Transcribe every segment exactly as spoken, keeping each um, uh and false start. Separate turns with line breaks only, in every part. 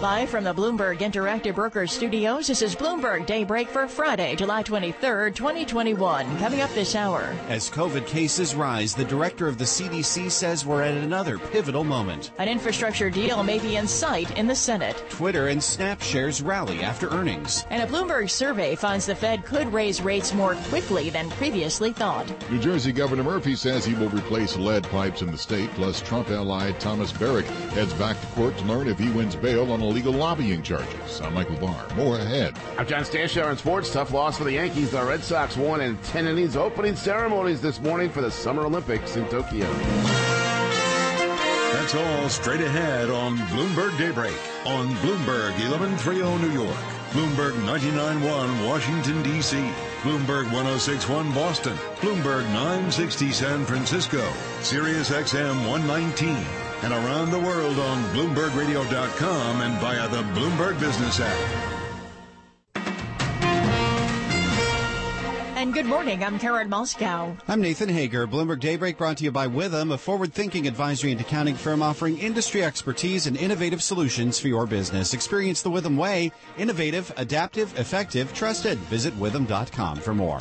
Live from the Bloomberg Interactive Brokers Studios, this is Bloomberg Daybreak for Friday, July twenty-third, twenty twenty-one. Coming up this hour.
As COVID cases rise, the director of the C D C says we're at another pivotal moment.
An infrastructure deal may be in sight in the Senate.
Twitter and Snap shares rally after earnings.
And a Bloomberg survey finds the Fed could raise rates more quickly than previously thought.
New Jersey Governor Murphy says he will replace lead pipes in the state, plus Trump ally Thomas Barrack heads back to court to learn if he wins bail on illegal lobbying charges. I'm Michael Barr. More ahead.
I'm John Stanshire in sports. Tough loss for the Yankees. The Red Sox won in ten innings. Opening ceremonies this morning for the Summer Olympics in Tokyo.
That's all straight ahead on Bloomberg Daybreak on Bloomberg eleven thirty New York, Bloomberg ninety-nine point one Washington, D C, Bloomberg one oh six point one Boston, Bloomberg nine sixty San Francisco, Sirius X M one nineteen, and around the world on Bloomberg Radio dot com and via the Bloomberg Business app.
And good morning, I'm Karen Moscow.
I'm Nathan Hager. Bloomberg Daybreak brought to you by Witham, a forward-thinking advisory and accounting firm offering industry expertise and innovative solutions for your business. Experience the Witham way. Innovative, adaptive, effective, trusted. Visit Witham dot com for more.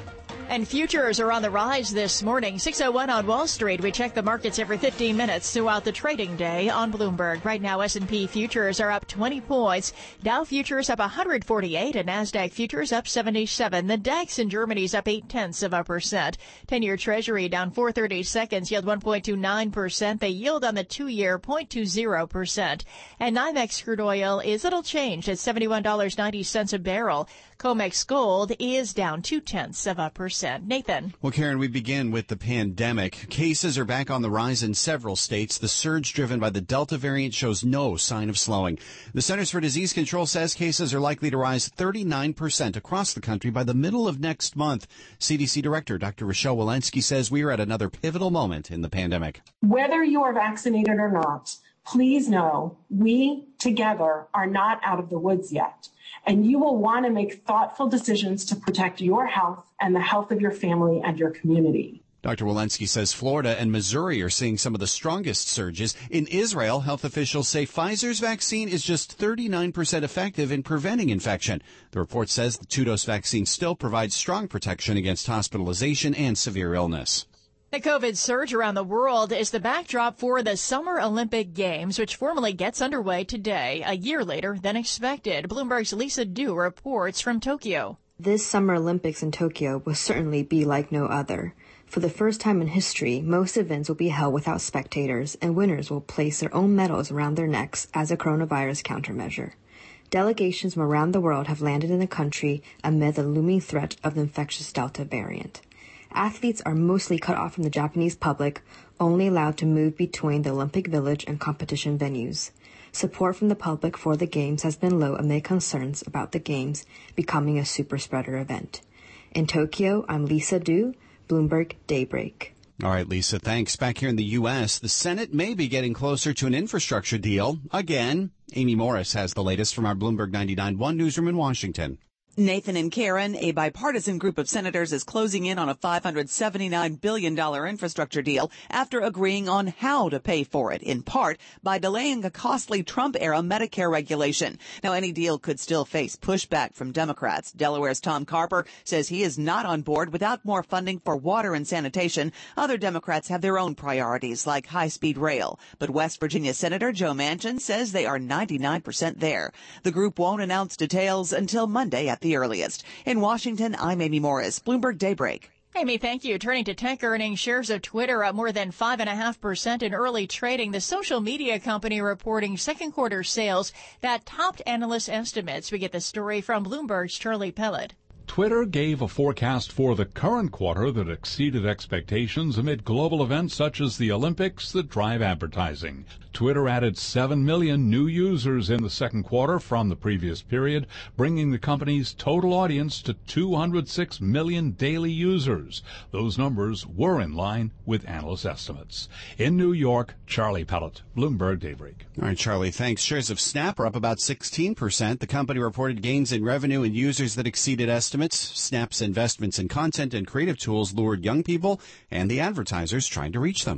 And futures are on the rise this morning. six oh one on Wall Street. We check the markets every fifteen minutes throughout the trading day on Bloomberg. Right now, S and P futures are up twenty points. Dow futures up one hundred forty-eight and NASDAQ futures up seventy-seven. The DAX in Germany is up eight tenths of a percent. ten-year Treasury down four thirty seconds, yield one point two nine percent. The yield on the two-year zero point two zero percent. And NYMEX crude oil is little changed at seventy-one dollars and ninety cents a barrel. COMEX gold is down two tenths of a percent. Nathan.
Well, Karen, we begin with the pandemic. Cases are back on the rise in several states. The surge driven by the Delta variant shows no sign of slowing. The Centers for Disease Control says cases are likely to rise thirty-nine percent across the country by the middle of next month. C D C Director Doctor Rochelle Walensky says we are at another pivotal moment in the pandemic.
Whether you are vaccinated or not, please know we together are not out of the woods yet. And you will want to make thoughtful decisions to protect your health and the health of your family and your community.
Doctor Walensky says Florida and Missouri are seeing some of the strongest surges. In Israel, health officials say Pfizer's vaccine is just thirty-nine percent effective in preventing infection. The report says the two-dose vaccine still provides strong protection against hospitalization and severe illness.
The COVID surge around the world is the backdrop for the Summer Olympic Games, which formally gets underway today, a year later than expected. Bloomberg's Lisa Dew reports from Tokyo.
This Summer Olympics in Tokyo will certainly be like no other. For the first time in history, most events will be held without spectators, and winners will place their own medals around their necks as a coronavirus countermeasure. Delegations from around the world have landed in the country amid the looming threat of the infectious Delta variant. Athletes are mostly cut off from the Japanese public, only allowed to move between the Olympic Village and competition venues. Support from the public for the Games has been low amid concerns about the Games becoming a super spreader event. In Tokyo, I'm Lisa Dew, Bloomberg Daybreak.
All right, Lisa, thanks. Back here in the U S, the Senate may be getting closer to an infrastructure deal again. Amy Morris has the latest from our Bloomberg ninety-nine point one newsroom in Washington.
Nathan and Karen, a bipartisan group of senators is closing in on a five hundred seventy-nine billion dollars infrastructure deal after agreeing on how to pay for it, in part by delaying a costly Trump-era Medicare regulation. Now, any deal could still face pushback from Democrats. Delaware's Tom Carper says he is not on board without more funding for water and sanitation. Other Democrats have their own priorities, like high-speed rail. But West Virginia Senator Joe Manchin says they are ninety-nine percent there. The group won't announce details until Monday at the the earliest. In Washington, I'm Amy Morris, Bloomberg Daybreak.
Amy, thank you. Turning to tech earnings, shares of Twitter up more than five point five percent in early trading. The social media company reporting second quarter sales that topped analyst estimates. We get the story from Bloomberg's Charlie Pellet.
Twitter gave a forecast for the current quarter that exceeded expectations amid global events such as the Olympics that drive advertising. Twitter added seven million new users in the second quarter from the previous period, bringing the company's total audience to two hundred six million daily users. Those numbers were in line with analyst estimates. In New York, Charlie Pellet, Bloomberg Daybreak.
All right, Charlie, thanks. Shares of Snap are up about sixteen percent. The company reported gains in revenue and users that exceeded estimates. Snap's investments in content and creative tools lured young people and the advertisers trying to reach them.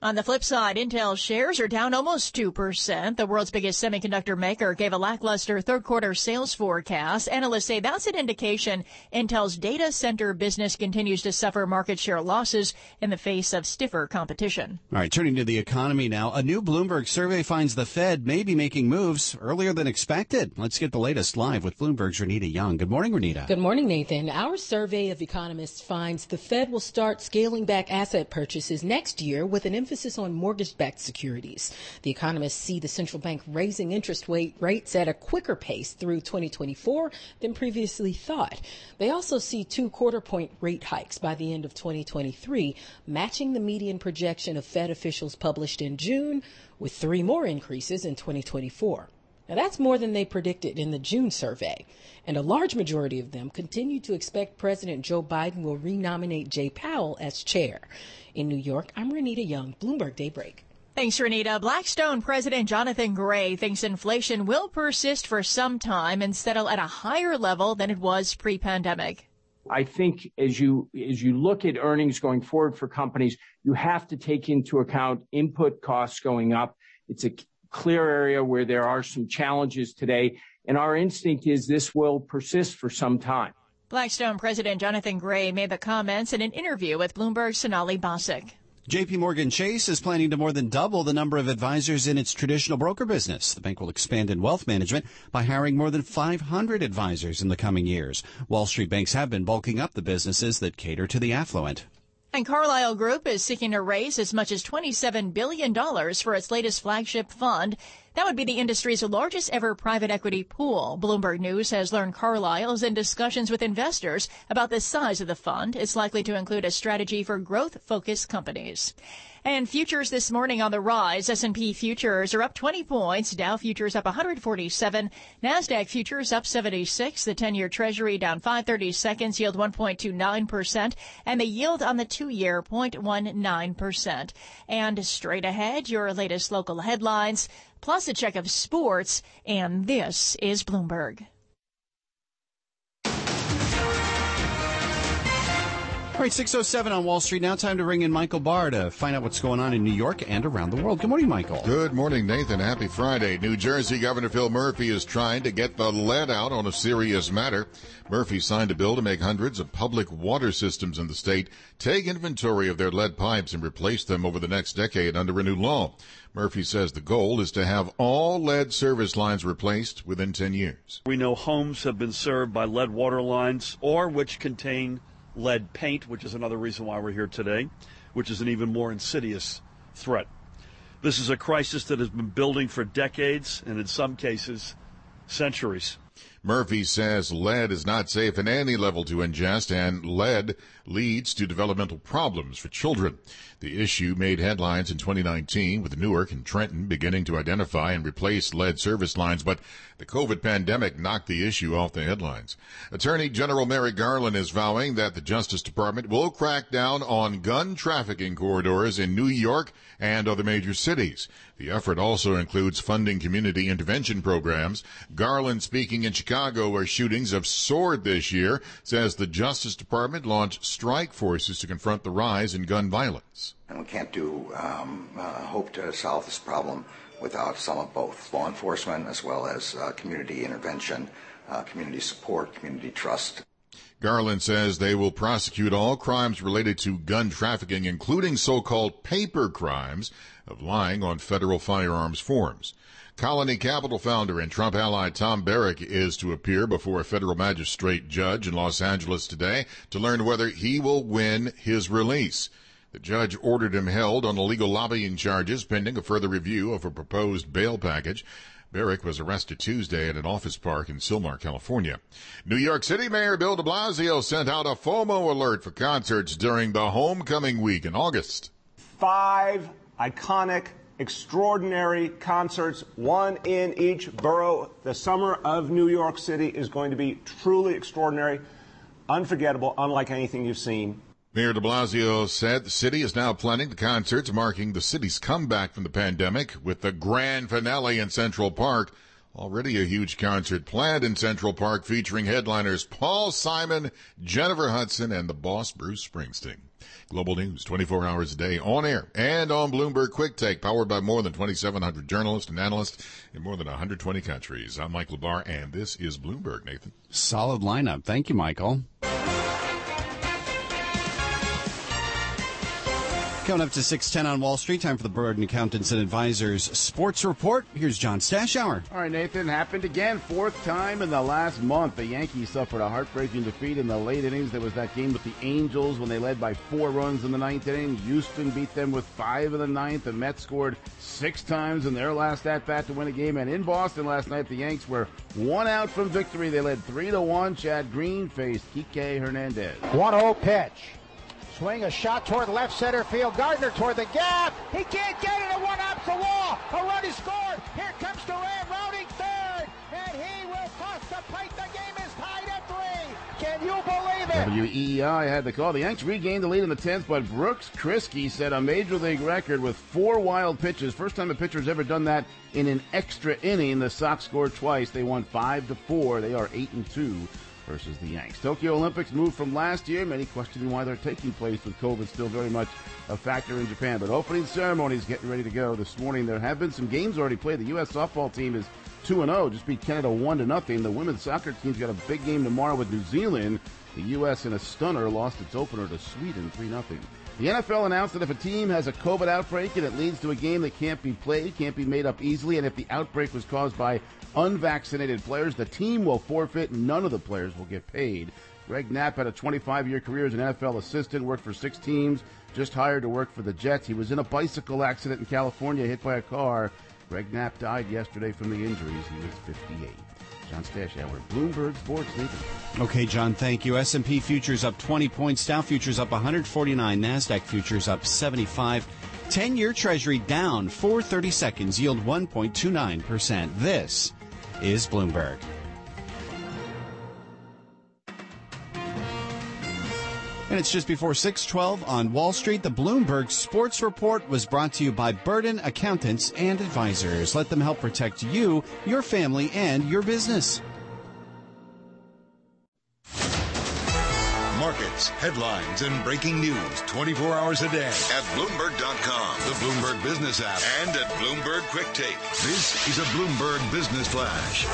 On the flip side, Intel shares are down almost two percent. The world's biggest semiconductor maker gave a lackluster third-quarter sales forecast. Analysts say that's an indication Intel's data center business continues to suffer market share losses in the face of stiffer competition.
All right, turning to the economy now. A new Bloomberg survey finds the Fed may be making moves earlier than expected. Let's get the latest live with Bloomberg's Renita Young. Good morning, Renita.
Good morning, Nathan. Our survey of economists finds the Fed will start scaling back asset purchases next year with an emphasis on mortgage-backed securities. The economists see the central bank raising interest rates at a quicker pace through twenty twenty-four than previously thought. They also see two quarter-point rate hikes by the end of twenty twenty-three, matching the median projection of Fed officials published in June, with three more increases in twenty twenty-four. Now, that's more than they predicted in the June survey, and a large majority of them continue to expect President Joe Biden will renominate Jay Powell as chair. In New York, I'm Renita Young, Bloomberg Daybreak.
Thanks, Renita. Blackstone President Jonathan Gray thinks inflation will persist for some time and settle at a higher level than it was pre-pandemic.
I think as you as you look at earnings going forward for companies, you have to take into account input costs going up. It's a clear area where there are some challenges today, and our instinct is this will persist for some time.
Blackstone President Jonathan Gray made the comments in an interview with Bloomberg's Sonali Basak.
J P Morgan Chase is planning to more than double the number of advisors in its traditional broker business. The bank will expand in wealth management by hiring more than five hundred advisors in the coming years. Wall Street banks have been bulking up the businesses that cater to the affluent.
And Carlyle Group is seeking to raise as much as twenty-seven billion dollars for its latest flagship fund. That would be the industry's largest ever private equity pool. Bloomberg News has learned Carlyle is in discussions with investors about the size of the fund. It's likely to include a strategy for growth-focused companies. And futures this morning on the rise. S and P futures are up twenty points. Dow futures up one hundred forty-seven. NASDAQ futures up seventy-six. The ten-year Treasury down five thirty-seconds, yield one point two nine percent. And the yield on the two-year, zero point one nine percent. And straight ahead, your latest local headlines, plus a check of sports. And this is Bloomberg.
All right, six oh seven on Wall Street. Now time to bring in Michael Barr to find out what's going on in New York and around the world. Good morning, Michael.
Good morning, Nathan. Happy Friday. New Jersey Governor Phil Murphy is trying to get the lead out on a serious matter. Murphy signed a bill to make hundreds of public water systems in the state take inventory of their lead pipes and replace them over the next decade under a new law. Murphy says the goal is to have all lead service lines replaced within ten years.
We know homes have been served by lead water lines or which contain lead paint, which is another reason why we're here today, which is an even more insidious threat. This is a crisis that has been building for decades and in some cases, centuries.
Murphy says lead is not safe at any level to ingest, and lead leads to developmental problems for children. The issue made headlines in twenty nineteen with Newark and Trenton beginning to identify and replace lead service lines, but the COVID pandemic knocked the issue off the headlines. Attorney General Merrick Garland is vowing that the Justice Department will crack down on gun trafficking corridors in New York and other major cities. The effort also includes funding community intervention programs. Garland, speaking in Chicago, where shootings have soared this year, says the Justice Department launched strike forces to confront the rise in gun violence.
And we can't do um, uh, hope to solve this problem without some of both law enforcement as well as uh, community intervention, uh, community support, community trust.
Garland says they will prosecute all crimes related to gun trafficking, including so-called paper crimes of lying on federal firearms forms. Colony Capital founder and Trump ally Tom Barrack is to appear before a federal magistrate judge in Los Angeles today to learn whether he will win his release. The judge ordered him held on illegal lobbying charges pending a further review of a proposed bail package. Barrack was arrested Tuesday at an office park in Sylmar, California. New York City Mayor Bill de Blasio sent out a FOMO alert for concerts during the homecoming week in August.
Five iconic, extraordinary concerts, one in each borough. The summer of New York City is going to be truly extraordinary, unforgettable, unlike anything you've seen.
Mayor de Blasio said the city is now planning the concerts marking the city's comeback from the pandemic, with the grand finale in Central Park Already a huge concert planned in Central Park featuring headliners Paul Simon, Jennifer Hudson, and the boss Bruce Springsteen. Global News, twenty-four hours a day, on air and on Bloomberg Quick Take, powered by more than twenty-seven hundred journalists and analysts in more than one hundred twenty countries. I'm Mike LaBar, and this is Bloomberg, Nathan.
Solid lineup. Thank you, Michael. Coming up to six ten on Wall Street, time for the Burden Accountants and Advisors Sports Report. Here's John Stashower.
All right, Nathan, happened again. Fourth time in the last month. The Yankees suffered a heartbreaking defeat in the late innings. There was that game with the Angels when they led by four runs in the ninth inning. Houston beat them with five in the ninth. The Mets scored six times in their last at-bat to win a game. And in Boston last night, the Yanks were one out from victory. They led three to one. Chad Green faced Kike Hernandez.
one oh pitch. Swing a shot toward left center field. Gardner toward the gap. He can't get it. A one up the wall. A run is scored. Here comes Duran rounding third. And he will toss the plate. The game is tied at three. Can you believe it?
W E E I had the call. The Yanks regained the lead in the tenth, but Brooks Kriske set a major league record with four wild pitches. First time a pitcher's ever done that in an extra inning. The Sox scored twice. They won five to four. They are eight and two. Versus the Yanks. Tokyo Olympics moved from last year. Many questioning why they're taking place with COVID still very much a factor in Japan. But opening ceremonies getting ready to go this morning. There have been some games already played. The U S softball team is two and oh, just beat Canada one to nothing. The women's soccer team's got a big game tomorrow with New Zealand. The U S in a stunner lost its opener to Sweden three nothing. The N F L announced that if a team has a COVID outbreak and it leads to a game that can't be played, can't be made up easily, and if the outbreak was caused by unvaccinated players, the team will forfeit. None of the players will get paid. Greg Knapp had a twenty-five-year career as an N F L assistant, worked for six teams, just hired to work for the Jets. He was in a bicycle accident in California, hit by a car. Greg Knapp died yesterday from the injuries. He was fifty-eight. John Stashower, Bloomberg Sports, Nathan.
Okay, John, thank you. S and P futures up twenty points. Dow futures up one hundred forty-nine. NASDAQ futures up seventy-five. ten-year Treasury down four thirty-seconds. Yield one point two nine percent. This is Bloomberg. And it's just before six twelve on Wall Street. The Bloomberg Sports Report was brought to you by Burden Accountants and Advisors. Let them help protect you, your family, and your business.
Markets, headlines, and breaking news twenty-four hours a day at Bloomberg dot com, the Bloomberg Business app, and at Bloomberg Quick Take. This is a Bloomberg Business Flash.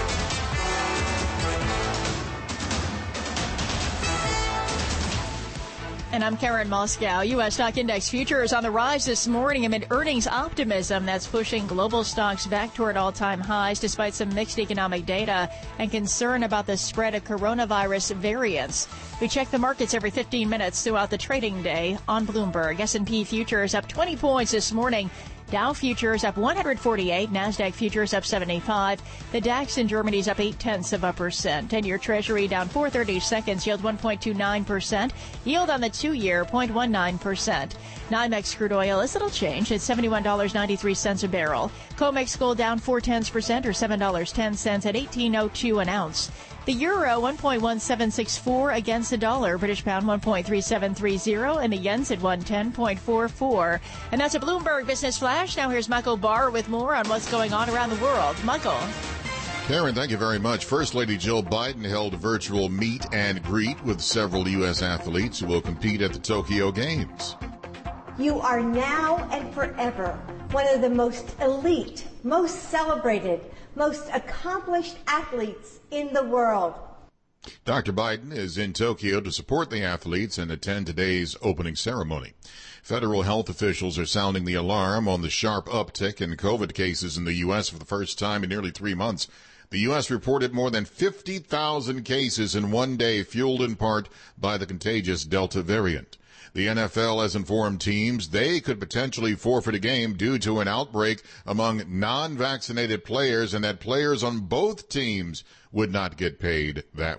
And I'm Karen Moscow. U S stock index futures on the rise this morning amid earnings optimism that's pushing global stocks back toward all-time highs despite some mixed economic data and concern about the spread of coronavirus variants. We check the markets every fifteen minutes throughout the trading day on Bloomberg. S and P futures up twenty points this morning. Dow futures up one hundred forty-eight, NASDAQ futures up seventy-five. The DAX in Germany is up eight tenths of a percent. ten-year Treasury down four thirty-seconds, yield one point two nine percent. Yield on the two-year, zero point one nine percent. NYMEX crude oil is little changed at seventy-one dollars and ninety-three cents a barrel. COMEX gold down four tenths percent or seven dollars and ten cents at eighteen oh two an ounce. The euro, one point one seven six four against the dollar. British pound, one point three seven three zero. And the yen's at one ten point four four. And that's a Bloomberg Business Flash. Now here's Michael Barr with more on what's going on around the world. Michael.
Karen, thank you very much. First Lady Jill Biden held a virtual meet and greet with several U S athletes who will compete at the Tokyo Games.
You are now and forever one of the most elite, most celebrated, most accomplished athletes in the world.
Doctor Biden is in Tokyo to support the athletes and attend today's opening ceremony. Federal health officials are sounding the alarm on the sharp uptick in COVID cases in the U S for the first time in nearly three months. The U S reported more than fifty thousand cases in one day, fueled in part by the contagious Delta variant. The N F L has informed teams they could potentially forfeit a game due to an outbreak among non-vaccinated players and that players on both teams would not get paid that week.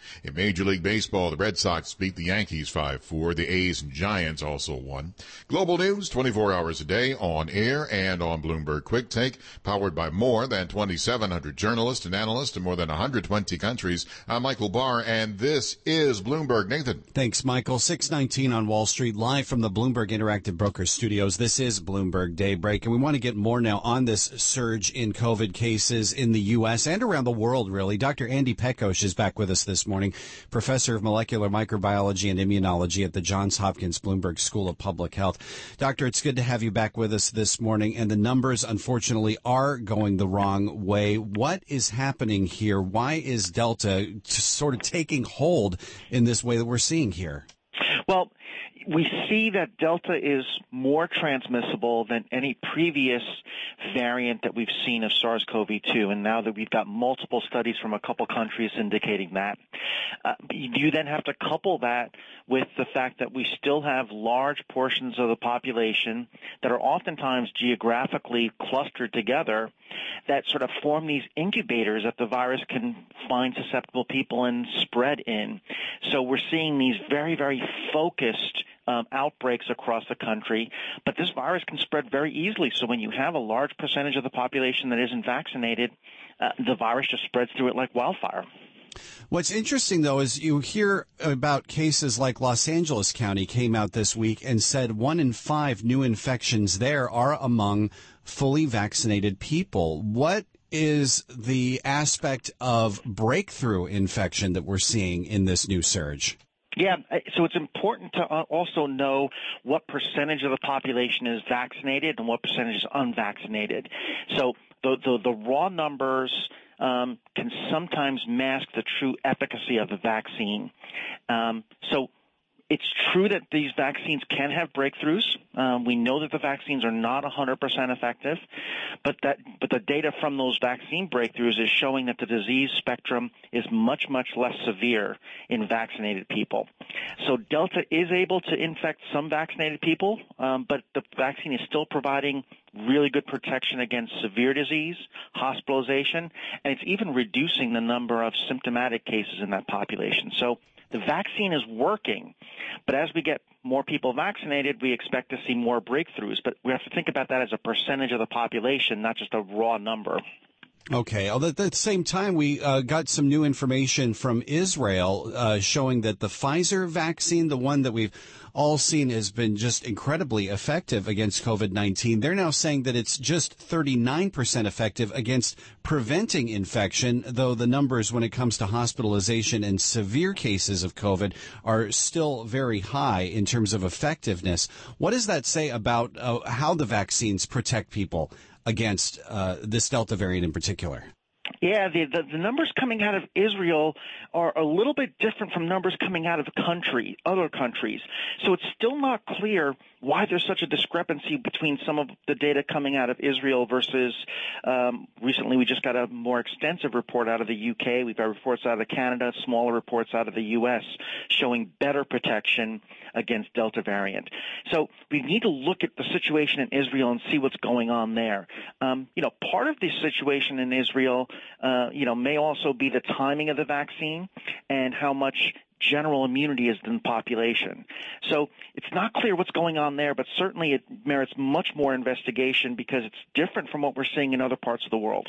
In Major League Baseball, the Red Sox beat the Yankees five four. The A's and Giants also won. Global news twenty-four hours a day on air and on Bloomberg Quick Take, powered by more than twenty-seven hundred journalists and analysts in more than one hundred twenty countries. I'm Michael Barr, and this is Bloomberg. Nathan.
Thanks, Michael. six nineteen on Wall Street, live from the Bloomberg Interactive Brokers Studios. This is Bloomberg Daybreak, and we want to get more now on this surge in COVID cases in the U S and around the world, really. Doctor Andy Pekos is back with us this morning, professor of molecular microbiology and immunology at the Johns Hopkins Bloomberg School of Public Health. Doctor, it's good to have you back with us this morning, and the numbers, unfortunately, are going the wrong way. What is happening here? Why is Delta sort of taking hold in this way that we're seeing here?
Well, we see that Delta is more transmissible than any previous variant that we've seen of SARS-C o V two, and now that we've got multiple studies from a couple countries indicating that. Uh, you then have to couple that with the fact that we still have large portions of the population that are oftentimes geographically clustered together that sort of form these incubators that the virus can find susceptible people and spread in. So we're seeing these very, very focused Um, outbreaks across the country, but this virus can spread very easily. So when you have a large percentage of the population that isn't vaccinated, uh, the virus just spreads through it like wildfire.
What's interesting, though, is you hear about cases like Los Angeles County came out this week and said one in five new infections there are among fully vaccinated people. What is the aspect of breakthrough infection that we're seeing in this new surge?
Yeah, so it's important to also know what percentage of the population is vaccinated and what percentage is unvaccinated. So the the, the raw numbers um, can sometimes mask the true efficacy of the vaccine. Um, so it's true that these vaccines can have breakthroughs. Um, we know that the vaccines are not one hundred percent effective, but that but the data from those vaccine breakthroughs is showing that the disease spectrum is much, much less severe in vaccinated people. So Delta is able to infect some vaccinated people, um, but the vaccine is still providing really good protection against severe disease, hospitalization, and it's even reducing the number of symptomatic cases in that population. So the vaccine is working, but as we get more people vaccinated, we expect to see more breakthroughs. But we have to think about that as a percentage of the population, not just a raw number.
Okay. Although at the same time, we uh, got some new information from Israel uh, showing that the Pfizer vaccine, the one that we've all seen has been just incredibly effective against COVID nineteen. They're now saying that it's just thirty-nine percent effective against preventing infection, though the numbers when it comes to hospitalization and severe cases of COVID are still very high in terms of effectiveness. What does that say about uh, how the vaccines protect people against uh, this Delta variant in particular?
Yeah, the, the the numbers coming out of Israel are a little bit different from numbers coming out of country, other countries. So it's still not clear why there's such a discrepancy between some of the data coming out of Israel versus um, recently we just got a more extensive report out of the U K. We've got reports out of Canada, smaller reports out of the U S showing better protection against Delta variant. So we need to look at the situation in Israel and see what's going on there. Um, you know, part of the situation in Israel, uh, you know, may also be the timing of the vaccine and how much general immunity is in the population. So it's not clear what's going on there, but certainly it merits much more investigation because it's different from what we're seeing in other parts of the world.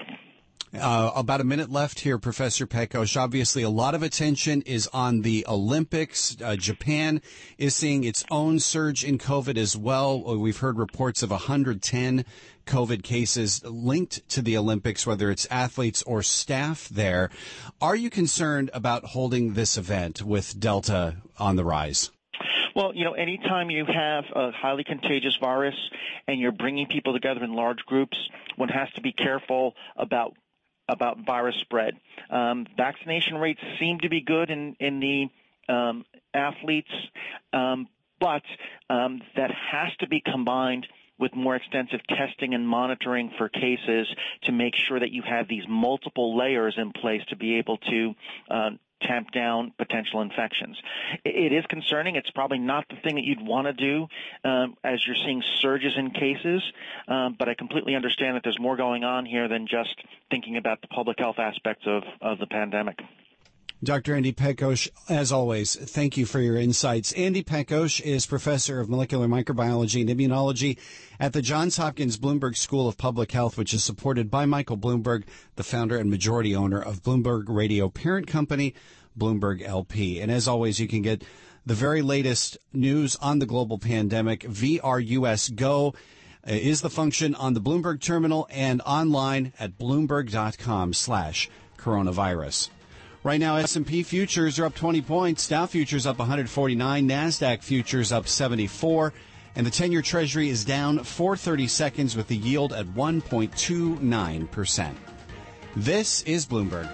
Uh, about a minute left here, Professor Pekos. Obviously, a lot of attention is on the Olympics. Uh, Japan is seeing its own surge in COVID as well. We've heard reports of one hundred ten COVID cases linked to the Olympics, whether it's athletes or staff there. Are you concerned about holding this event with Delta on the rise?
Well, you know, anytime you have a highly contagious virus and you're bringing people together in large groups, one has to be careful about about virus spread. Um, vaccination rates seem to be good in, in the um, athletes, um, but um, that has to be combined with more extensive testing and monitoring for cases to make sure that you have these multiple layers in place to be able to uh, tamp down potential infections. It is concerning. It's probably not the thing that you'd want to do um, as you're seeing surges in cases, um, but I completely understand that there's more going on here than just thinking about the public health aspects of, of the pandemic.
Doctor Andy Petkosch, as always, thank you for your insights. Andy Petkosch is professor of molecular microbiology and immunology at the Johns Hopkins Bloomberg School of Public Health, which is supported by Michael Bloomberg, the founder and majority owner of Bloomberg Radio parent company, Bloomberg L P. And as always, you can get the very latest news on the global pandemic. V R U S Go is the function on the Bloomberg terminal and online at bloomberg.com slash coronavirus. Right now, S and P futures are up twenty points, Dow futures up one hundred forty-nine, NASDAQ futures up seventy-four, and the ten-year Treasury is down four thirty-seconds with the yield at one point two nine percent. This is Bloomberg.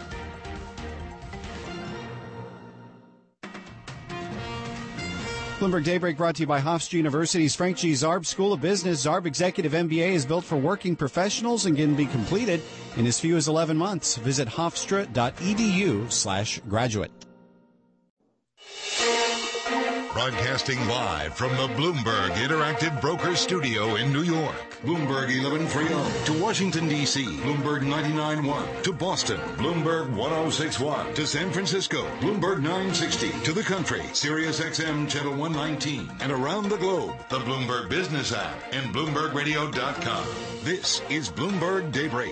Bloomberg Daybreak brought to you by Hofstra University's Frank G. Zarb School of Business. Zarb Executive M B A is built for working professionals and can be completed in as few as eleven months. Visit hofstra.edu slash graduate.
Broadcasting live from the Bloomberg Interactive Brokers Studio in New York. Bloomberg eleven thirty to Washington, D C. Bloomberg ninety-nine point one to Boston. Bloomberg ten sixty-one to San Francisco. Bloomberg nine sixty to the country. Sirius X M Channel one nineteen. And around the globe, the Bloomberg Business app and Bloomberg Radio dot com. This is Bloomberg Daybreak.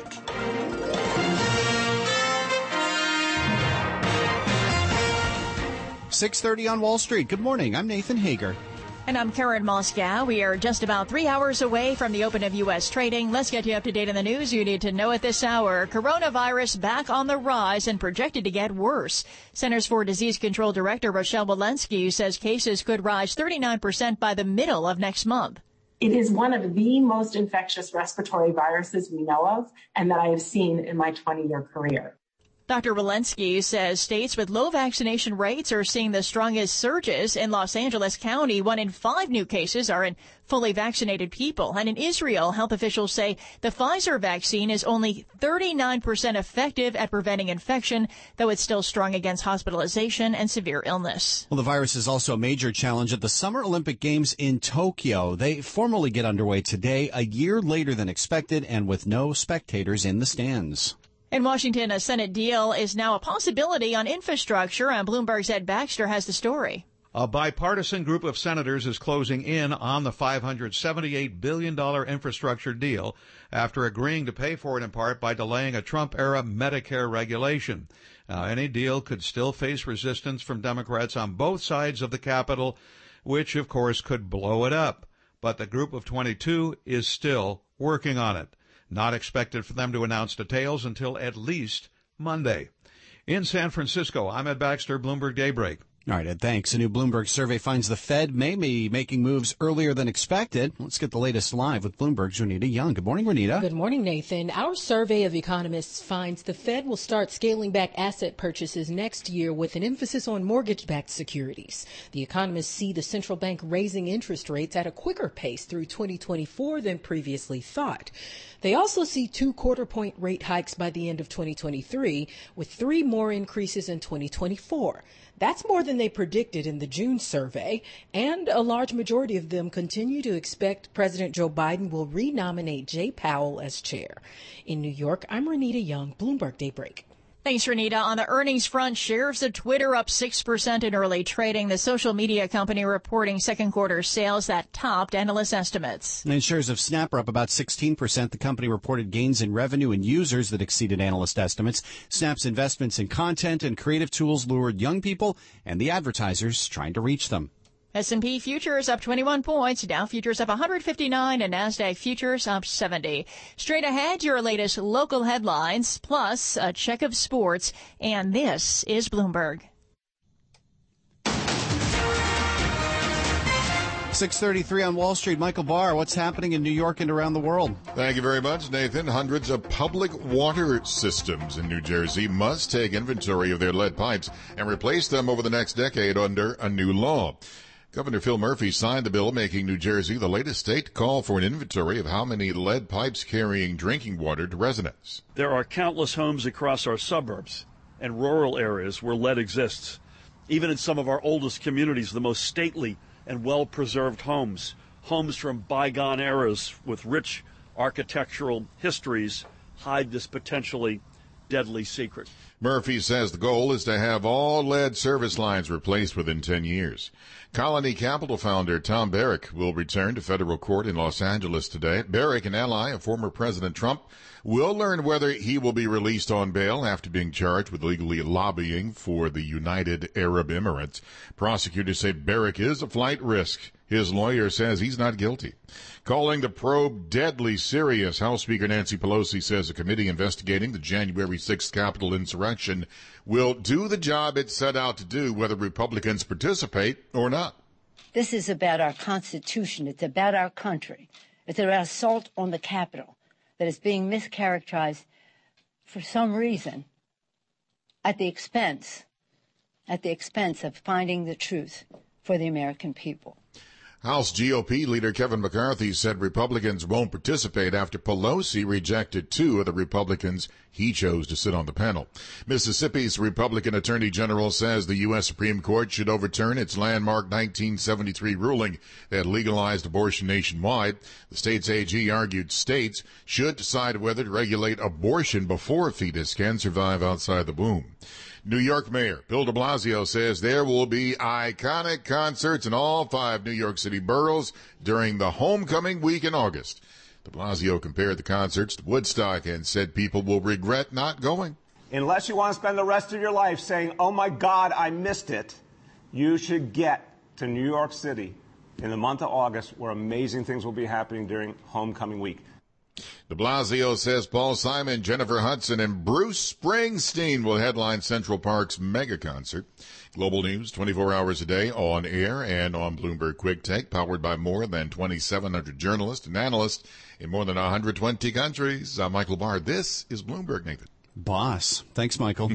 six thirty on Wall Street. Good morning. I'm Nathan Hager.
And I'm Karen Moscow. We are just about three hours away from the open of U S trading. Let's get you up to date on the news you need to know at this hour. Coronavirus back on the rise and projected to get worse. Centers for Disease Control Director Rochelle Walensky says cases could rise thirty-nine percent by the middle of next month.
It is one of the most infectious respiratory viruses we know of and that I have seen in my twenty-year career.
Doctor Walensky says states with low vaccination rates are seeing the strongest surges. In Los Angeles County, one in five new cases are in fully vaccinated people. And in Israel, health officials say the Pfizer vaccine is only thirty-nine percent effective at preventing infection, though it's still strong against hospitalization and severe illness.
Well, the virus is also a major challenge at the Summer Olympic Games in Tokyo. They formally get underway today, a year later than expected, and with no spectators in the stands.
In Washington, a Senate deal is now a possibility on infrastructure, and Bloomberg's Ed Baxter has the story.
A bipartisan group of senators is closing in on the five hundred seventy-eight billion dollars infrastructure deal after agreeing to pay for it in part by delaying a Trump-era Medicare regulation. Now, any deal could still face resistance from Democrats on both sides of the Capitol, which, of course, could blow it up. But the group of twenty-two is still working on it. Not expected for them to announce details until at least Monday. In San Francisco, I'm Ed Baxter, Bloomberg Daybreak.
All right, Ed, thanks. A new Bloomberg survey finds the Fed may be making moves earlier than expected. Let's get the latest live with Bloomberg's Renita Young. Good morning, Renita.
Good morning, Nathan. Our survey of economists finds the Fed will start scaling back asset purchases next year with an emphasis on mortgage-backed securities. The economists see the central bank raising interest rates at a quicker pace through twenty twenty-four than previously thought. They also see two quarter-point rate hikes by the end of twenty twenty-three, with three more increases in twenty twenty-four. That's more than they predicted in the June survey, and a large majority of them continue to expect President Joe Biden will renominate Jay Powell as chair. In New York, I'm Renita Young, Bloomberg Daybreak.
Thanks, Renita. On the earnings front, shares of Twitter up six percent in early trading. The social media company reporting second quarter sales that topped analyst estimates.
And shares of Snap are up about sixteen percent. The company reported gains in revenue and users that exceeded analyst estimates. Snap's investments in content and creative tools lured young people and the advertisers trying to reach them.
S and P futures up twenty-one points, Dow futures up one hundred fifty-nine, and NASDAQ futures up seventy. Straight ahead, your latest local headlines, plus a check of sports, and this is Bloomberg.
six thirty-three on Wall Street. Michael Barr, what's happening in New York and around the world?
Thank you very much, Nathan. Hundreds of public water systems in New Jersey must take inventory of their lead pipes and replace them over the next decade under a new law. Governor Phil Murphy signed the bill making New Jersey the latest state to call for an inventory of how many lead pipes carrying drinking water to residents.
There are countless homes across our suburbs and rural areas where lead exists. Even in some of our oldest communities, the most stately and well-preserved homes, homes from bygone eras with rich architectural histories, hide this potentially deadly secret.
Murphy says the goal is to have all lead service lines replaced within ten years. Colony Capital founder Tom Barrack will return to federal court in Los Angeles today. Barrack, an ally of former President Trump, will learn whether he will be released on bail after being charged with illegally lobbying for the United Arab Emirates. Prosecutors say Barrack is a flight risk. His lawyer says he's not guilty. Calling the probe deadly serious, House Speaker Nancy Pelosi says a committee investigating the January sixth Capitol insurrection will do the job it set out to do, whether Republicans participate or not.
This is about our Constitution. It's about our country. It's about assault on the Capitol that is being mischaracterized for some reason at the expense, at the expense of finding the truth for the American people.
House G O P leader Kevin McCarthy said Republicans won't participate after Pelosi rejected two of the Republicans he chose to sit on the panel. Mississippi's Republican Attorney General says the U S Supreme Court should overturn its landmark nineteen seventy-three ruling that legalized abortion nationwide. The state's A G argued states should decide whether to regulate abortion before a fetus can survive outside the womb. New York Mayor Bill de Blasio says there will be iconic concerts in all five New York City boroughs during the homecoming week in August. De Blasio compared the concerts to Woodstock and said people will regret not going.
Unless you want to spend the rest of your life saying, oh my God, I missed it, you should get to New York City in the month of August, where amazing things will be happening during homecoming week.
De Blasio says Paul Simon, Jennifer Hudson, and Bruce Springsteen will headline Central Park's mega concert. Global News, twenty-four hours a day, on air and on Bloomberg Quick Take, powered by more than twenty-seven hundred journalists and analysts in more than one hundred twenty countries. I'm Michael Barr. This is Bloomberg, Nathan.
Boss. Thanks, Michael.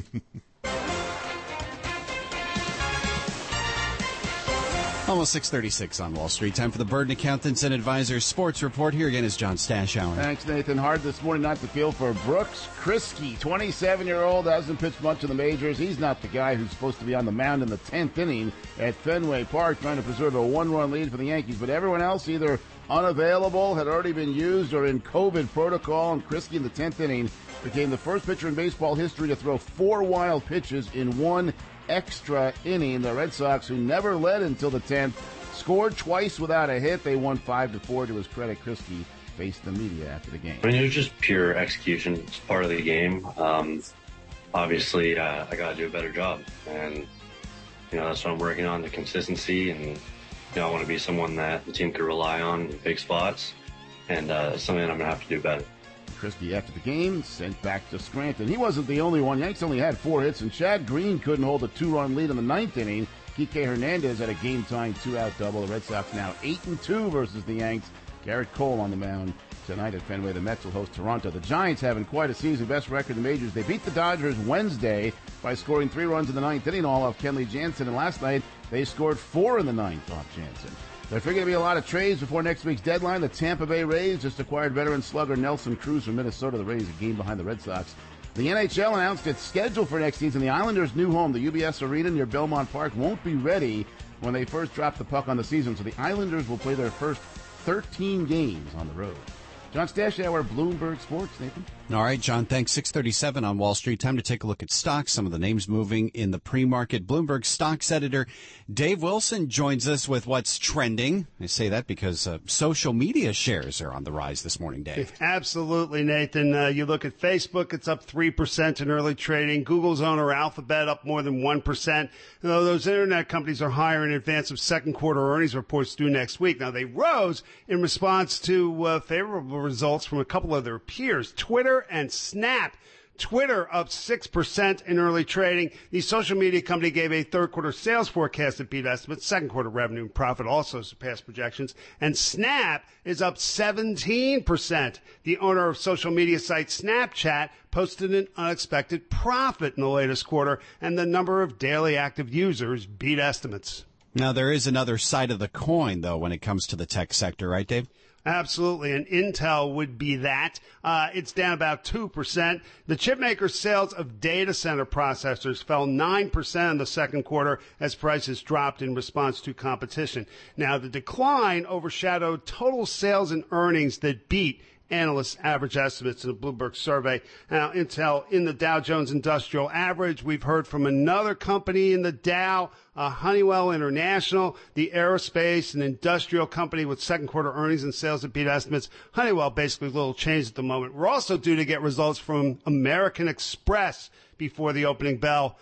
Almost six thirty-six on Wall Street. Time for the Burden Accountants and Advisors Sports Report. Here again is John Stashower.
Thanks, Nathan. Hard this morning not to feel for Brooks Kriske, twenty-seven-year-old, hasn't pitched much in the majors. He's not the guy who's supposed to be on the mound in the tenth inning at Fenway Park trying to preserve a one-run lead for the Yankees. But everyone else either unavailable, had already been used, or in COVID protocol. And Kriske in the tenth inning became the first pitcher in baseball history to throw four wild pitches in one extra inning. The Red Sox, who never led until the tenth, scored twice without a hit. They won five to four. To his credit, Kriske faced the media after the game.
I mean, it was just pure execution. It's part of the game. Um, obviously, uh, I got to do a better job, and you know that's what I'm working on, the consistency, and you know I want to be someone that the team could rely on in big spots, and uh, something that I'm gonna have to do better.
Kriske, after the game, sent back to Scranton. He wasn't the only one. Yanks only had four hits, and Chad Green couldn't hold a two-run lead in the ninth inning. Kike Hernandez had a game-tying two-out double. The Red Sox now eight and two versus the Yanks. Garrett Cole on the mound tonight at Fenway. The Mets will host Toronto. The Giants having quite a season, best record in the majors. They beat the Dodgers Wednesday by scoring three runs in the ninth inning, all off Kenley Jansen. And last night, they scored four in the ninth off Jansen. There's going to be a lot of trades before next week's deadline. The Tampa Bay Rays just acquired veteran slugger Nelson Cruz from Minnesota. The Rays a game behind the Red Sox. The N H L announced its schedule for next season. The Islanders' new home, the U B S Arena near Belmont Park, won't be ready when they first drop the puck on the season. So the Islanders will play their first thirteen games on the road. John Stashower, Bloomberg Sports. Nathan?
All right, John, thanks. six thirty-seven on Wall Street. Time to take a look at stocks, some of the names moving in the pre-market. Bloomberg stocks editor Dave Wilson joins us with what's trending. I say that because uh, social media shares are on the rise this morning, Dave.
Absolutely, Nathan. Uh, you look at Facebook, it's up three percent in early trading. Google's owner Alphabet up more than one percent. You know, those internet companies are higher in advance of second quarter earnings reports due next week. Now, they rose in response to uh, favorable results from a couple of their peers. Twitter and Snap. Twitter up six percent in early trading. The social media company gave a third quarter sales forecast that beat estimates. Second quarter revenue and profit also surpassed projections. And Snap is up seventeen percent. The owner of social media site Snapchat posted an unexpected profit in the latest quarter, and the number of daily active users beat estimates.
Now, there is another side of the coin, though, when it comes to the tech sector, right, Dave?
Absolutely, and Intel would be that. Uh, it's down about two percent. The chipmaker's sales of data center processors fell nine percent in the second quarter as prices dropped in response to competition. Now, the decline overshadowed total sales and earnings that beat analysts' average estimates in a Bloomberg survey. Now, Intel in the Dow Jones Industrial Average. We've heard from another company in the Dow, uh, Honeywell International, the aerospace and industrial company with second quarter earnings and sales that beat estimates. Honeywell basically little change at the moment. We're also due to get results from American Express before the opening bell.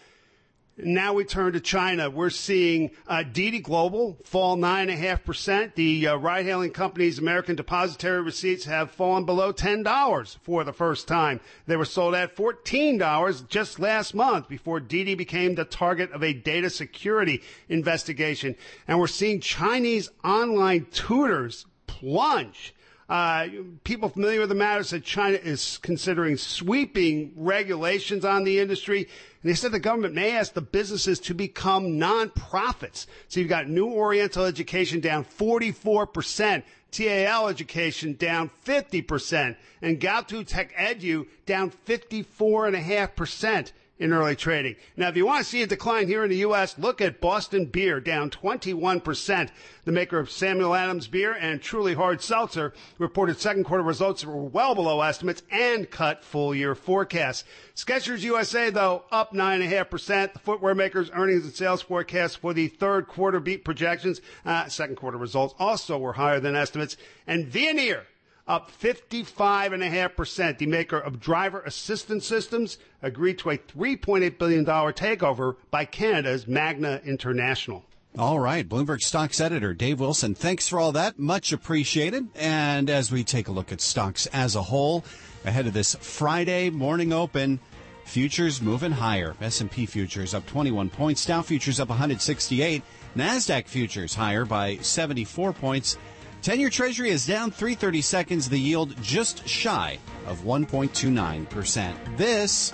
Now we turn to China. We're seeing uh, Didi Global fall nine point five percent. The uh, ride-hailing company's American depository receipts have fallen below ten dollars for the first time. They were sold at fourteen dollars just last month before Didi became the target of a data security investigation. And we're seeing Chinese online tutors plunge. Uh, people familiar with the matter said China is considering sweeping regulations on the industry. And they said the government may ask the businesses to become nonprofits. So you've got New Oriental Education down forty-four percent, T A L Education down fifty percent, and Gaotu Tech Edu down fifty-four point five percent. In early trading. Now, if you want to see a decline here in the U S, look at Boston Beer, down twenty-one percent. The maker of Samuel Adams Beer and Truly Hard Seltzer reported second quarter results that were well below estimates and cut full year forecasts. Skechers U S A, though, up nine point five percent. The footwear maker's earnings and sales forecasts for the third quarter beat projections. Uh, second quarter results also were higher than estimates. And Veoneer, up fifty-five point five percent. The maker of driver assistance systems agreed to a three point eight billion dollars takeover by Canada's Magna International.
All right, Bloomberg Stocks editor Dave Wilson, thanks for all that. Much appreciated. And as we take a look at stocks as a whole, ahead of this Friday morning open, futures moving higher. S and P futures up twenty-one points. Dow futures up one hundred sixty-eight. NASDAQ futures higher by seventy-four points. ten-year Treasury is down three thirty-seconds, the yield just shy of one point two nine percent. This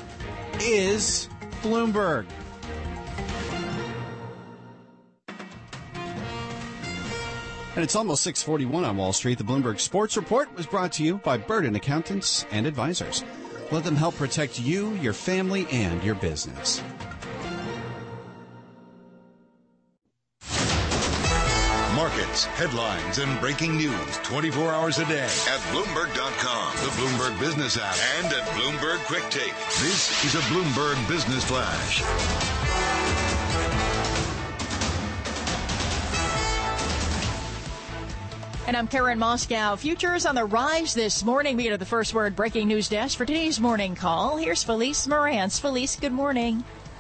is Bloomberg. And it's almost six forty-one on Wall Street. The Bloomberg Sports Report was brought to you by Burden Accountants and Advisors. Let them help protect you, your family, and your business.
Markets, headlines, and breaking news twenty-four hours a day at Bloomberg dot com, the Bloomberg Business app, and at Bloomberg Quick Take. This is a Bloomberg Business Flash.
And I'm Karen Moscow. Futures on the rise this morning. We go to the First Word breaking news desk for today's morning call. Here's Felice Morantz. Felice, good morning.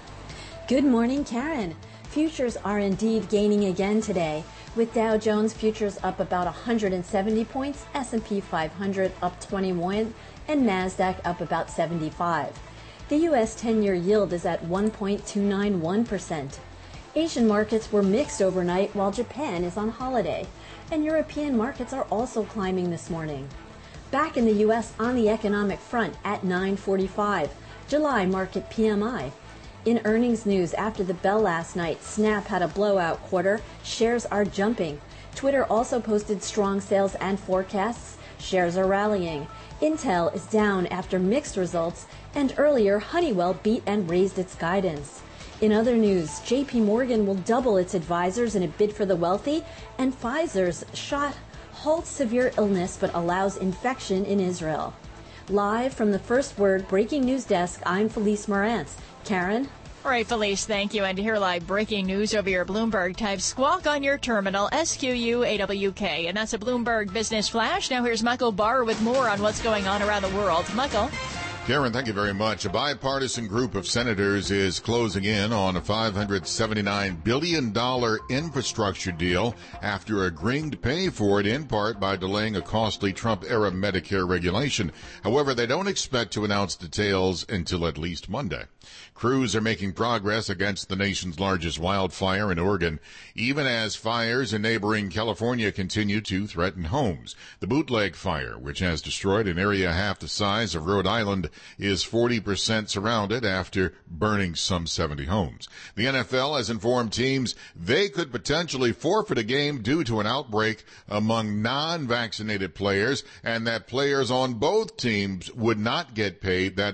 Good morning, Karen. Futures are indeed gaining again today, with Dow Jones futures up about one hundred seventy points, S and P five hundred up twenty-one, and NASDAQ up about seventy-five. The U S ten-year yield is at one point two nine one percent. Asian markets were mixed overnight while Japan is on holiday, and European markets are also climbing this morning. Back in the U S on the economic front at nine forty-five, July market P M I. In earnings news after the bell last night, Snap had a blowout quarter. Shares are jumping. Twitter also posted strong sales and forecasts. Shares are rallying. Intel is down after mixed results, and earlier Honeywell beat and raised its guidance. In other news, J P Morgan will double its advisors in a bid for the wealthy, and Pfizer's shot halts severe illness but allows infection in Israel. Live from the First Word breaking news desk, I'm Felice Morantz. Karen?
All right, Felice, thank you. And to hear live breaking news over your Bloomberg, type squawk on your terminal, S Q U A W K. And that's a Bloomberg Business Flash. Now here's Michael Barr with more on what's going on around the world. Michael?
Karen, thank you very much. A bipartisan group of senators is closing in on a five hundred seventy-nine billion dollars infrastructure deal after agreeing to pay for it in part by delaying a costly Trump-era Medicare regulation. However, they don't expect to announce details until at least Monday. Crews are making progress against the nation's largest wildfire in Oregon, even as fires in neighboring California continue to threaten homes. The Bootleg Fire, which has destroyed an area half the size of Rhode Island, is forty percent surrounded after burning some seventy homes. The N F L has informed teams they could potentially forfeit a game due to an outbreak among non-vaccinated players, and that players on both teams would not get paid that week.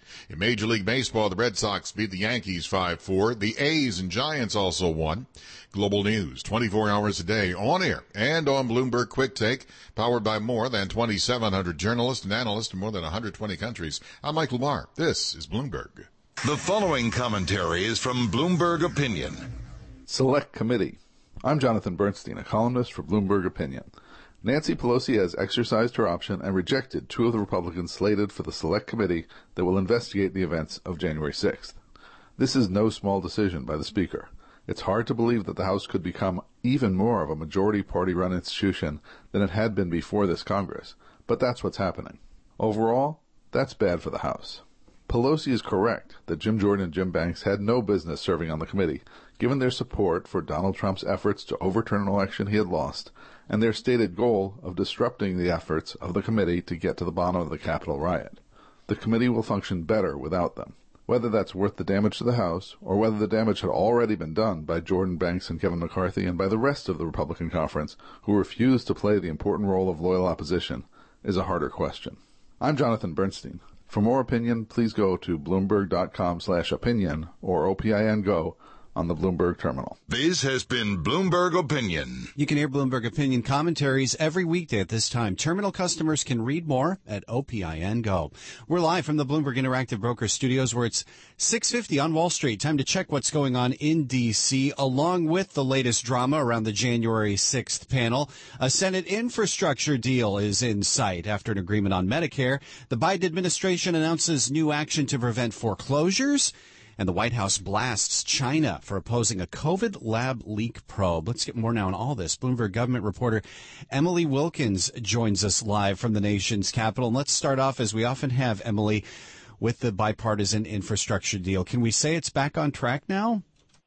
In Major League Baseball, the Red Sox beat the Yankees five four. The A's and Giants also won. Global news, twenty-four hours a day, on air and on Bloomberg Quick Take, powered by more than twenty-seven hundred journalists and analysts in more than one hundred twenty countries. I'm Mike Lamar. This is Bloomberg.
The following commentary is from Bloomberg Opinion.
Select Committee. I'm Jonathan Bernstein, a columnist for Bloomberg Opinion. Nancy Pelosi has exercised her option and rejected two of the Republicans slated for the Select Committee that will investigate the events of January sixth. This is no small decision by the Speaker. It's hard to believe that the House could become even more of a majority party-run institution than it had been before this Congress, but that's what's happening. Overall, that's bad for the House. Pelosi is correct that Jim Jordan and Jim Banks had no business serving on the committee, given their support for Donald Trump's efforts to overturn an election he had lost, and their stated goal of disrupting the efforts of the committee to get to the bottom of the Capitol riot. The committee will function better without them. Whether that's worth the damage to the House, or whether the damage had already been done by Jordan, Banks, and Kevin McCarthy and by the rest of the Republican conference, who refused to play the important role of loyal opposition, is a harder question. I'm Jonathan Bernstein. For more opinion, please go to Bloomberg.com slash opinion or O P I N Go on the Bloomberg terminal.
This has been Bloomberg Opinion.
You can hear Bloomberg Opinion commentaries every weekday at this time. Terminal customers can read more at O P I N Go. We're live from the Bloomberg Interactive Brokers studios where it's six fifty on Wall Street. Time to check what's going on in D C, along with the latest drama around the January sixth panel. A Senate infrastructure deal is in sight after an agreement on Medicare. The Biden administration announces new action to prevent foreclosures. And the White House blasts China for opposing a COVID lab leak probe. Let's get more now on all this. Bloomberg government reporter Emily Wilkins joins us live from the nation's capital. And let's start off, as we often have, Emily, with the bipartisan infrastructure deal. Can we say it's back on track now?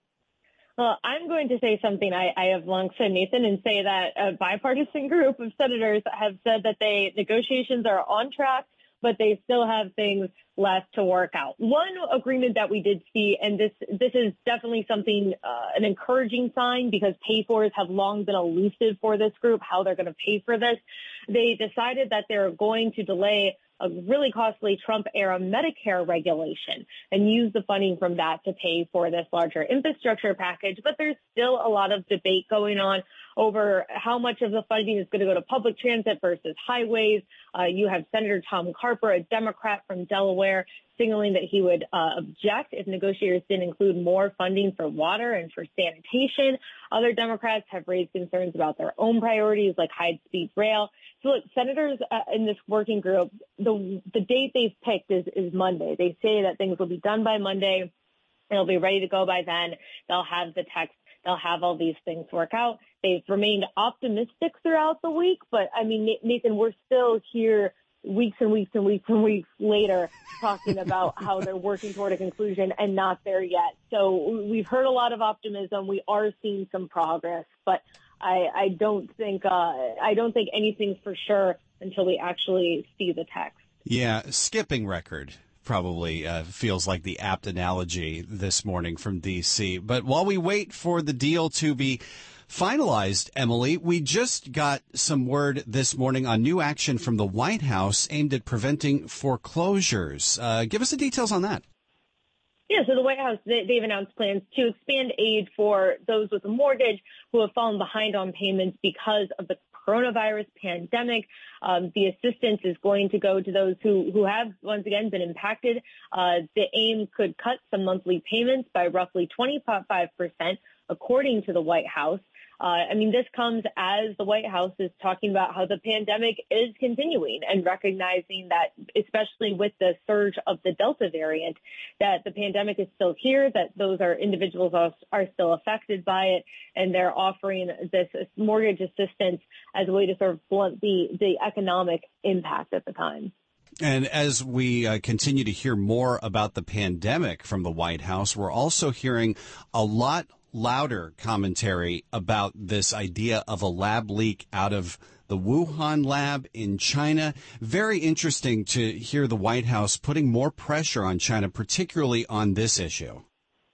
Well, I'm going to say something I, I have long said, Nathan, and say that a bipartisan group of senators have said that they negotiations are on track, but they still have things left to work out. One agreement that we did see, and this this is definitely something, uh, an encouraging sign, because pay-fors have long been elusive for this group, how they're going to pay for this. They decided that they're going to delay a really costly Trump-era Medicare regulation and use the funding from that to pay for this larger infrastructure package. But there's still a lot of debate going on over how much of the funding is going to go to public transit versus highways. Uh, you have Senator Tom Carper, a Democrat from Delaware, signaling that he would uh, object if negotiators didn't include more funding for water and for sanitation. Other Democrats have raised concerns about their own priorities, like high-speed rail. So, look, senators uh, in this working group, the the date they've picked is, is Monday. They say that things will be done by Monday. It'll be ready to go by then. They'll have the text. They'll have all these things work out. They've remained optimistic throughout the week. But, I mean, Nathan, we're still here weeks and weeks and weeks and weeks later talking about how they're working toward a conclusion and not there yet. So we've heard a lot of optimism. We are seeing some progress, but I, I don't think uh, I don't think anything's for sure until we actually see the text.
Yeah, skipping record probably uh, feels like the apt analogy this morning from D C. But while we wait for the deal to be finalized, Emily, we just got some word this morning on new action from the White House aimed at preventing foreclosures. Uh, give us the details on that.
Yeah, so the White House, they, they've announced plans to expand aid for those with a mortgage who have fallen behind on payments because of the coronavirus pandemic. Um, the assistance is going to go to those who, who have, once again, been impacted. Uh, the aim could cut some monthly payments by roughly twenty-five percent, according to the White House. Uh, I mean, this comes as the White House is talking about how the pandemic is continuing and recognizing that, especially with the surge of the Delta variant, that the pandemic is still here, that those are individuals are, are still affected by it, and they're offering this mortgage assistance as a way to sort of blunt the, the economic impact at the time.
And as we uh, continue to hear more about the pandemic from the White House, we're also hearing a lot louder commentary about this idea of a lab leak out of the Wuhan lab in China. Very interesting to hear the White House putting more pressure on China, particularly on this issue.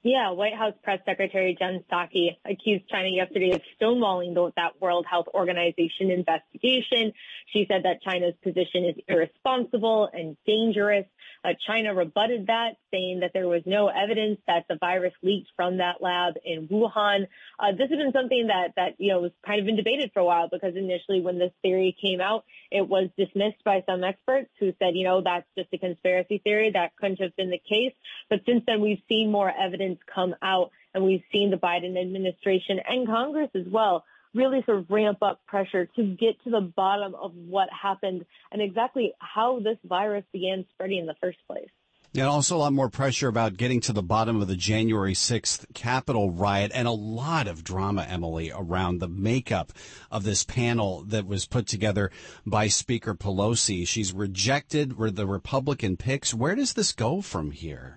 Yeah, White House Press Secretary Jen Psaki accused China yesterday of stonewalling the, that World Health Organization investigation. She said that China's position is irresponsible and dangerous. Uh, China rebutted that, saying that there was no evidence that the virus leaked from that lab in Wuhan. Uh, this has been something that, that, you know, was kind of been debated for a while, because initially when this theory came out, it was dismissed by some experts who said, you know, that's just a conspiracy theory. That couldn't have been the case. But since then, we've seen more evidence come out, and we've seen the Biden administration and Congress as well really sort of ramp up pressure to get to the bottom of what happened and exactly how this virus began spreading in the first place.
And also a lot more pressure about getting to the bottom of the January sixth Capitol riot, and a lot of drama, Emily, around the makeup of this panel that was put together by Speaker Pelosi. She's rejected the Republican picks. Where does this go from here?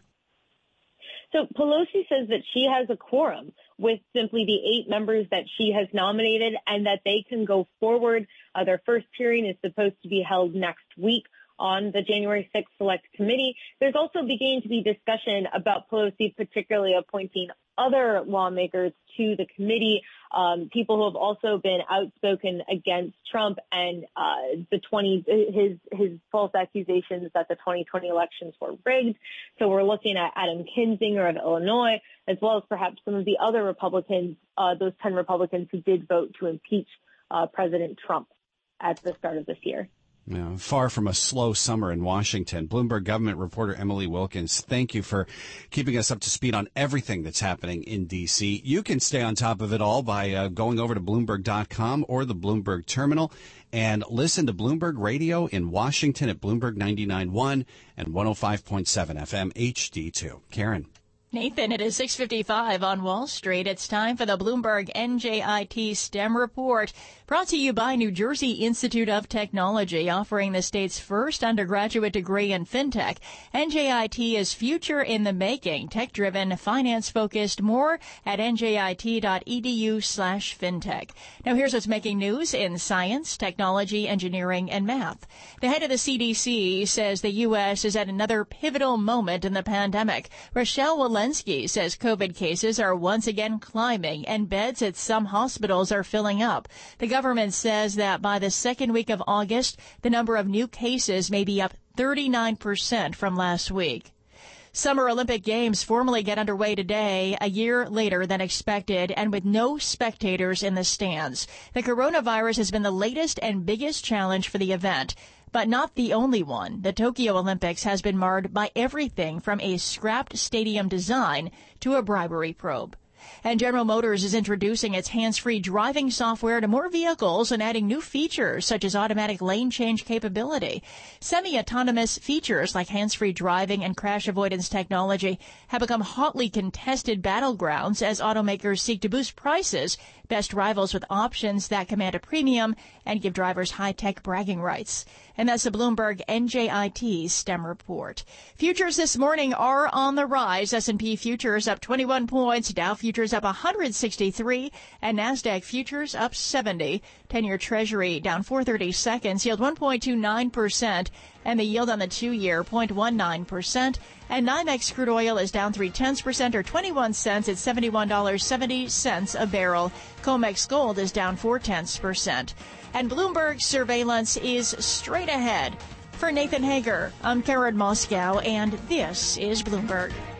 So Pelosi says that she has a quorum with simply the eight members that she has nominated, and that they can go forward. Uh, their first hearing is supposed to be held next week on the January sixth Select Committee. There's also beginning to be discussion about Pelosi particularly appointing other lawmakers to the committee, um, people who have also been outspoken against Trump and uh, the twenty his his false accusations that the twenty twenty elections were rigged. So we're looking at Adam Kinzinger of Illinois, as well as perhaps some of the other Republicans, uh, those ten Republicans who did vote to impeach uh, President Trump at the start of this year.
Yeah, far from a slow summer in Washington. Bloomberg government reporter Emily Wilkins, thank you for keeping us up to speed on everything that's happening in D C. You can stay on top of it all by uh, going over to Bloomberg dot com or the Bloomberg terminal and listen to Bloomberg Radio in Washington at Bloomberg ninety-nine point one and one oh five point seven F M H D two. Karen.
Nathan, it is six fifty-five on Wall Street. It's time for the Bloomberg N J I T STEM Report, brought to you by New Jersey Institute of Technology, offering the state's first undergraduate degree in fintech. N J I T is future in the making, tech-driven, finance-focused. More at N J I T dot E D U slash fintech. Now here's what's making news in science, technology, engineering, and math. The head of the C D C says the U S is at another pivotal moment in the pandemic. Rochelle Walensky says COVID cases are once again climbing and beds at some hospitals are filling up. The government says that by the second week of August, the number of new cases may be up thirty-nine percent from last week. Summer Olympic Games formally get underway today, a year later than expected, and with no spectators in the stands. The coronavirus has been the latest and biggest challenge for the event, but not the only one. The Tokyo Olympics has been marred by everything from a scrapped stadium design to a bribery probe. And General Motors is introducing its hands-free driving software to more vehicles and adding new features such as automatic lane change capability. Semi-autonomous features like hands-free driving and crash avoidance technology have become hotly contested battlegrounds as automakers seek to boost prices, best rivals with options that command a premium and give drivers high-tech bragging rights. And that's the Bloomberg N J I T STEM Report. Futures this morning are on the rise. S and P futures up twenty-one points, Dow futures up one hundred sixty-three, and NASDAQ futures up seventy. ten-year Treasury down four thirty seconds, yield one point two nine percent, and the yield on the two-year zero point one nine percent. And NYMEX crude oil is down three-tenths percent or twenty-one cents at seventy-one dollars and seventy cents a barrel. COMEX gold is down four-tenths percent. And Bloomberg surveillance is straight ahead. For Nathan Hager, I'm Karen Moscow, and this is Bloomberg.